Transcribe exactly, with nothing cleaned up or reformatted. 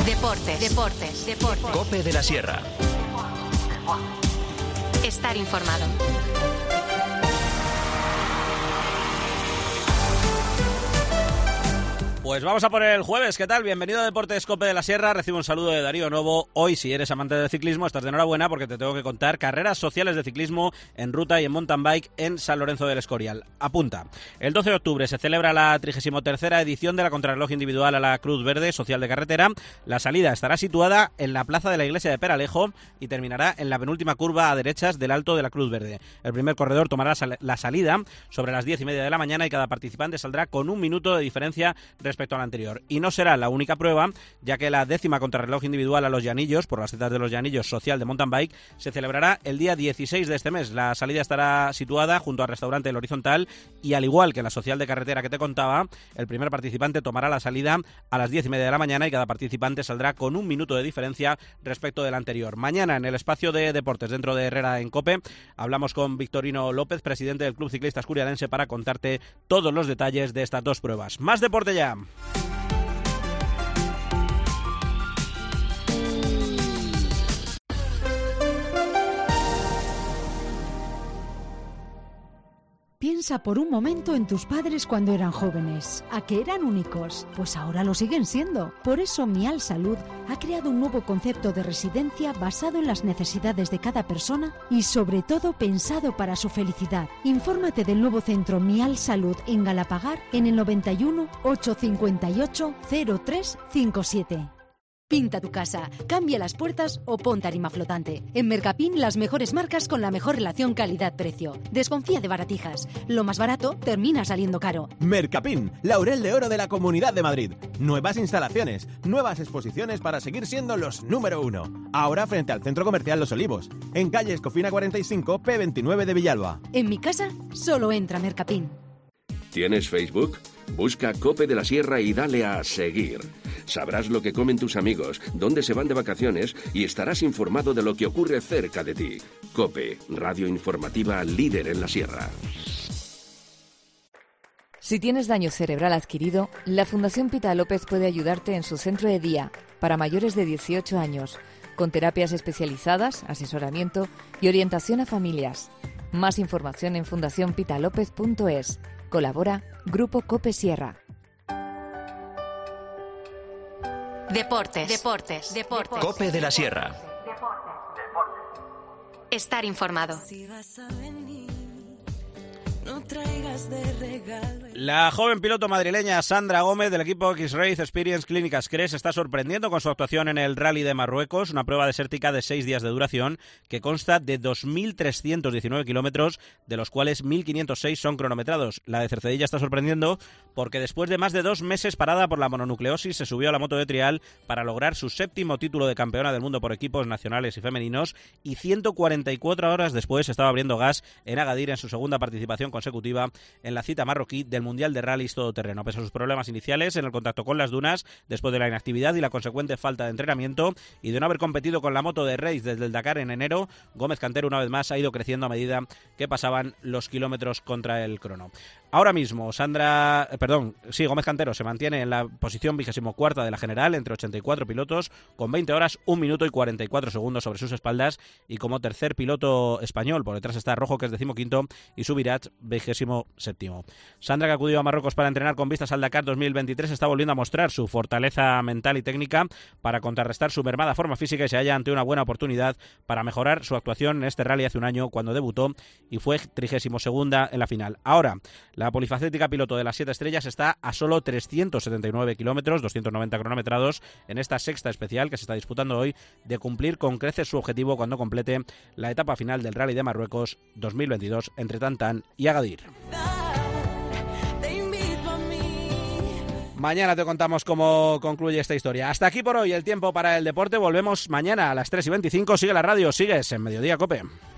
Deportes, deportes, deportes. COPE de la Sierra. Estar informado. Pues vamos a por el jueves, ¿qué tal? Bienvenido a Deportes COPE de la Sierra, recibo un saludo de Darío Novo. Hoy, si eres amante del ciclismo, estás de enhorabuena porque te tengo que contar carreras sociales de ciclismo en ruta y en mountain bike en San Lorenzo del Escorial. Apunta, el doce de octubre se celebra la trigésima tercera edición de la contrarreloj individual a la Cruz Verde Social de Carretera. La salida estará situada en la plaza de la iglesia de Peralejo y terminará en la penúltima curva a derechas del Alto de la Cruz Verde. El primer corredor tomará la salida sobre las diez y media de la mañana y cada participante saldrá con un minuto de diferencia respecto a la anterior. Y no será la única prueba, ya que la décima contrarreloj individual a los Llanillos, por las setas de los Llanillos social de mountain bike, se celebrará el día dieciséis de este mes. La salida estará situada junto al restaurante El Horizontal y, al igual que en la social de carretera que te contaba, el primer participante tomará la salida a las diez y media de la mañana y cada participante saldrá con un minuto de diferencia respecto del anterior. Mañana, en el espacio de deportes dentro de Herrera en COPE, hablamos con Victorino López, presidente del Club Ciclista Escurialense, para contarte todos los detalles de estas dos pruebas. ¡Más deporte ya! Piensa por un momento en tus padres cuando eran jóvenes. ¿A que eran únicos? Pues ahora lo siguen siendo. Por eso Mial Salud ha creado un nuevo concepto de residencia basado en las necesidades de cada persona y sobre todo pensado para su felicidad. Infórmate del nuevo centro Mial Salud en Galapagar en el noventa y uno, ochocientos cincuenta y ocho, cero tres cincuenta y siete. Pinta tu casa, cambia las puertas o pon tarima flotante. En Mercapin, las mejores marcas con la mejor relación calidad-precio. Desconfía de baratijas. Lo más barato termina saliendo caro. Mercapin, Laurel de Oro de la Comunidad de Madrid. Nuevas instalaciones, nuevas exposiciones para seguir siendo los número uno. Ahora frente al Centro Comercial Los Olivos, en calle Escofina cuarenta y cinco, P veintinueve de Villalba. En mi casa, solo entra Mercapin. ¿Tienes Facebook? Busca COPE de la Sierra y dale a seguir. Sabrás lo que comen tus amigos, dónde se van de vacaciones y estarás informado de lo que ocurre cerca de ti. COPE, radio informativa líder en la Sierra. Si tienes daño cerebral adquirido, la Fundación Pita López puede ayudarte en su centro de día para mayores de dieciocho años, con terapias especializadas, asesoramiento y orientación a familias. Más información en fundación pita lópez punto es. Colabora Grupo COPE Sierra. Deportes, deportes, deportes. COPE de la Sierra. Estar informado. La joven piloto madrileña Sandra Gómez del equipo X-Race Experience Clínicas Cres está sorprendiendo con su actuación en el Rally de Marruecos, una prueba desértica de seis días de duración que consta de dos mil trescientos diecinueve kilómetros, de los cuales mil quinientos seis son cronometrados. La de Cercedilla está sorprendiendo porque después de más de dos meses parada por la mononucleosis se subió a la moto de trial para lograr su séptimo título de campeona del mundo por equipos nacionales y femeninos, y ciento cuarenta y cuatro horas después estaba abriendo gas en Agadir en su segunda participación consecutiva en la cita marroquí del Mundial de Rallys Todoterreno. Pese a sus problemas iniciales en el contacto con las dunas, después de la inactividad y la consecuente falta de entrenamiento y de no haber competido con la moto de race desde el Dakar en enero, Gómez Cantero una vez más ha ido creciendo a medida que pasaban los kilómetros contra el crono. Ahora mismo, Sandra, eh, perdón, sí, Gómez Cantero se mantiene en la posición vigésimo cuarta de la general entre ochenta y cuatro pilotos, con veinte horas, un minuto y cuarenta y cuatro segundos sobre sus espaldas, y como tercer piloto español, por detrás está Rojo, que es decimoquinto, y Subirats, vigésimo séptimo. Sandra, que acudió a Marruecos para entrenar con vistas al Dakar dos mil veintitrés, está volviendo a mostrar su fortaleza mental y técnica para contrarrestar su mermada forma física y se halla ante una buena oportunidad para mejorar su actuación en este rally hace un año cuando debutó y fue trigésimo segunda en la final. Ahora, la polifacética piloto de las siete estrellas está a solo trescientos setenta y nueve kilómetros, doscientos noventa cronometrados, en esta sexta especial que se está disputando hoy, de cumplir con creces su objetivo cuando complete la etapa final del Rally de Marruecos dos mil veintidós entre Tantán y Agadir. Mañana te contamos cómo concluye esta historia. Hasta aquí por hoy el tiempo para el deporte. Volvemos mañana a las tres y veinticinco. Sigue la radio, sigues en Mediodía COPE.